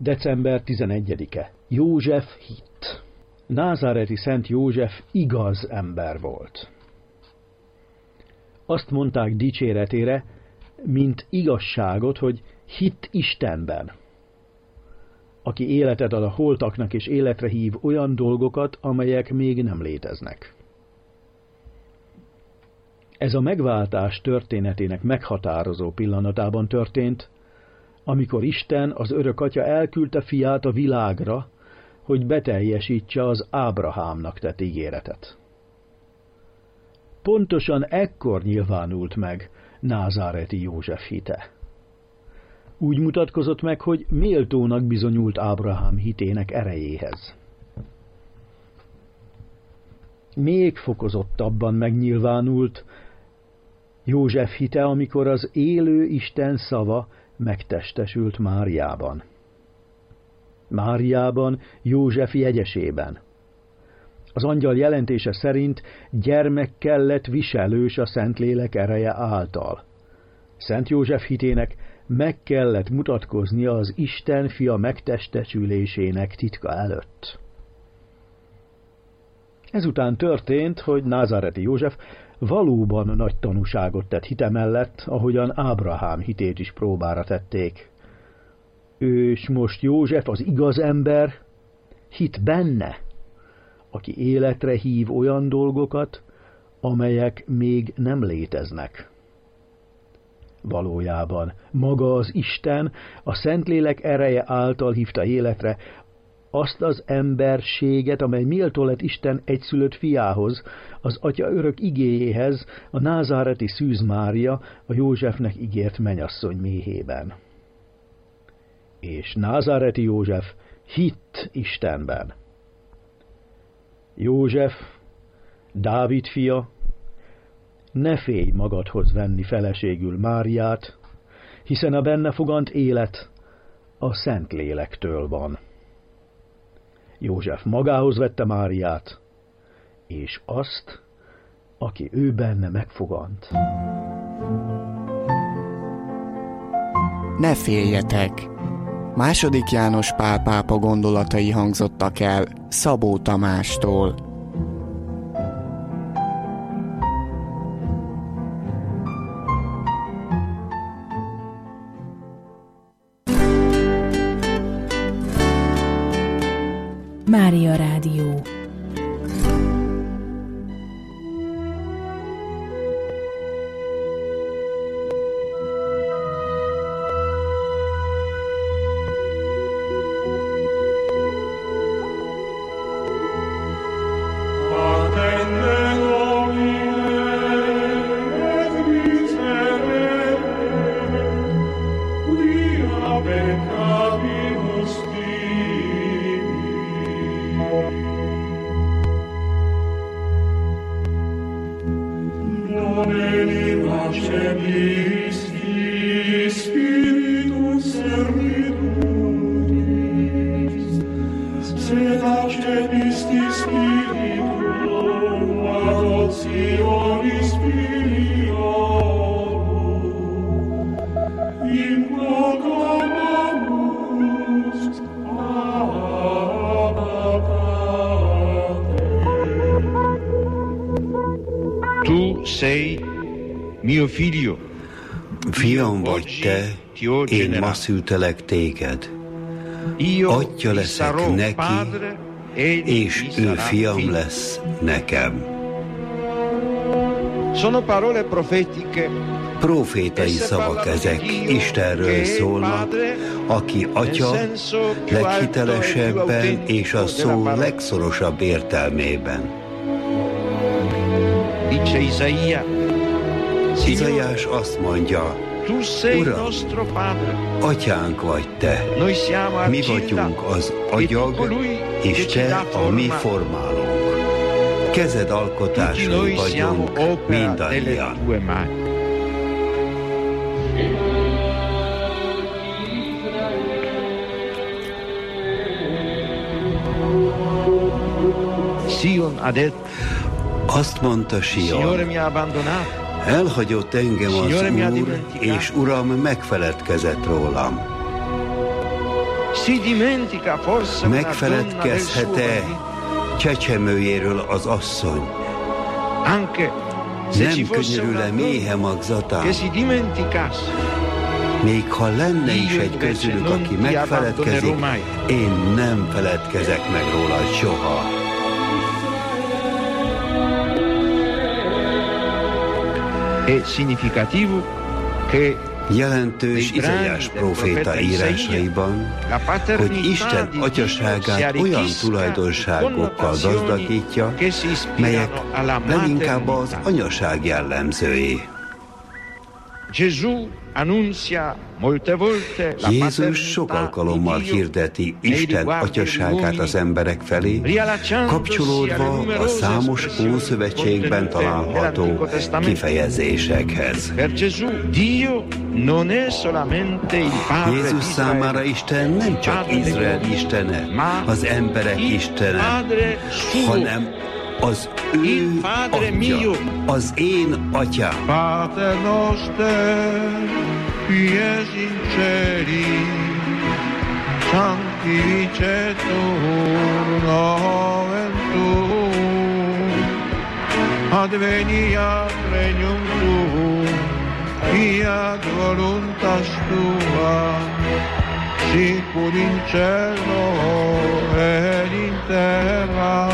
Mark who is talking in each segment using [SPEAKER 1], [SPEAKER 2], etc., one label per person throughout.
[SPEAKER 1] December 11-e. József hit. Názáreti Szent József igaz ember volt. Azt mondták dicséretére, mint igazságot, hogy hitt Istenben, aki életet ad a holtaknak és életre hív olyan dolgokat, amelyek még nem léteznek. Ez a megváltás történetének meghatározó pillanatában történt, amikor Isten, az örök Atya elküldte fiát a világra, hogy beteljesítse az Ábrahámnak tett ígéretet. Pontosan ekkor nyilvánult meg názáreti József hite. Úgy mutatkozott meg, hogy méltónak bizonyult Ábrahám hitének erejéhez. Még fokozottabban megnyilvánult József hite, amikor az élő Isten szava megtestesült Máriában. Máriában, József jegyesében. Az angyal jelentése szerint gyermekkel lett viselős a Szentlélek ereje által. Szent József hitének meg kellett mutatkoznia az Isten fia megtestesülésének titka előtt. Ezután történt, hogy názáreti József valóban nagy tanúságot tett hite mellett, ahogyan Ábrahám hitét is próbára tették. És most József, az igaz ember, hit benne, aki életre hív olyan dolgokat, amelyek még nem léteznek. Valójában maga az Isten a Szentlélek ereje által hívta életre azt az emberséget, amely méltó lett Isten egyszülött fiához, az Atya örök igéjéhez, a názáreti Szűz Mária, a Józsefnek ígért mennyasszony méhében. És názáreti József hitt Istenben. József, Dávid fia, ne félj magadhoz venni feleségül Máriát, hiszen a benne fogant élet a Szentlélektől van. József magához vette Máriát, és azt, aki ő benne megfogant.
[SPEAKER 2] Ne féljetek! II. János Pál pápa gondolatai hangzottak el Szabó Tamástól.
[SPEAKER 3] Mária Rádió.
[SPEAKER 4] Fiam vagy te, én ma szültelek téged. Atya leszek neki, és ő fiam lesz nekem. Profétai szavak ezek, Istenről szólnak, aki Atya leghitelesebben és a szó legszorosabb értelmében. Izaiás azt mondja, Uram, Atyánk vagy te, mi vagyunk az agyag, és te a mi formálónk. Kezed alkotásai vagyunk mindannyian. Azt mondta Sion, elhagyott engem az Úr, és Uram megfeledkezett rólam. Megfeledkezhet-e csecsemőjéről az asszony? Nem könyörül-e méhe magzatán? Még ha lenne is egy közülük, aki megfeledkezik, én nem feledkezek meg róla soha. Jelentős Izaiás próféta írásaiban, hogy Isten atyaságát olyan tulajdonságokkal gazdagítja, melyek leginkább az anyaság jellemzői. Jézus sok alkalommal hirdeti Isten atyaságát az emberek felé, kapcsolódva a számos Ószövetségben található kifejezésekhez. Jézus számára Isten nem csak Izrael istene, az emberek istene, hanem az ő atya, az én atyám.
[SPEAKER 5] Pater noster, qui es in celi, sanctificetur nomen tuum, adveniat regnum tuum, fiat voluntas tua, sicur in cielo et in terra.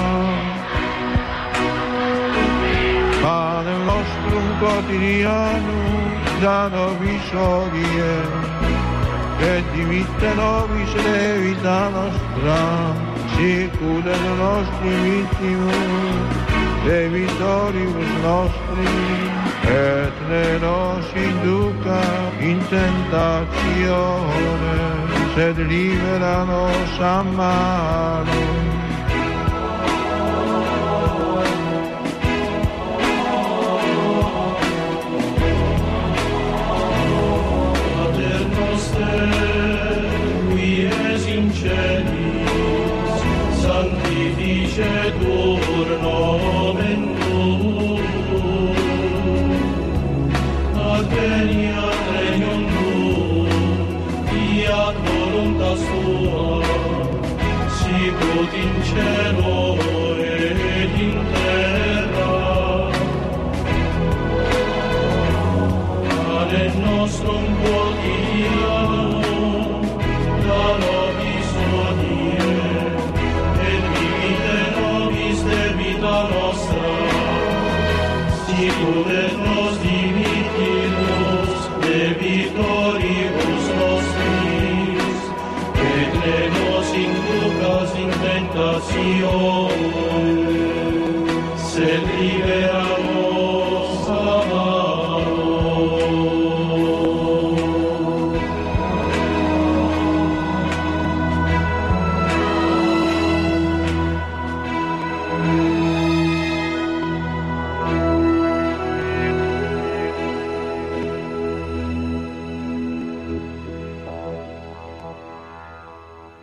[SPEAKER 5] Panem nostrum quotidianum da nobis hodie, et dimitte nobis debita nostra, sicur et nostri vittimus debitoribus nostri, et ne nos induca in tentatione, sed libera nos a malo.
[SPEAKER 6] Qui es in celis, sanctificetur nomen tuum, adveniat regnum tuum, fiat voluntas tua, sicut in cielo et in terra. Panem nostrum quotidianum da nobis hodie, et dimitte nobis debita nostra, sicur et nos dimittimus debitoribus nostris, et ne nos inducas in tentatione, sed libera nos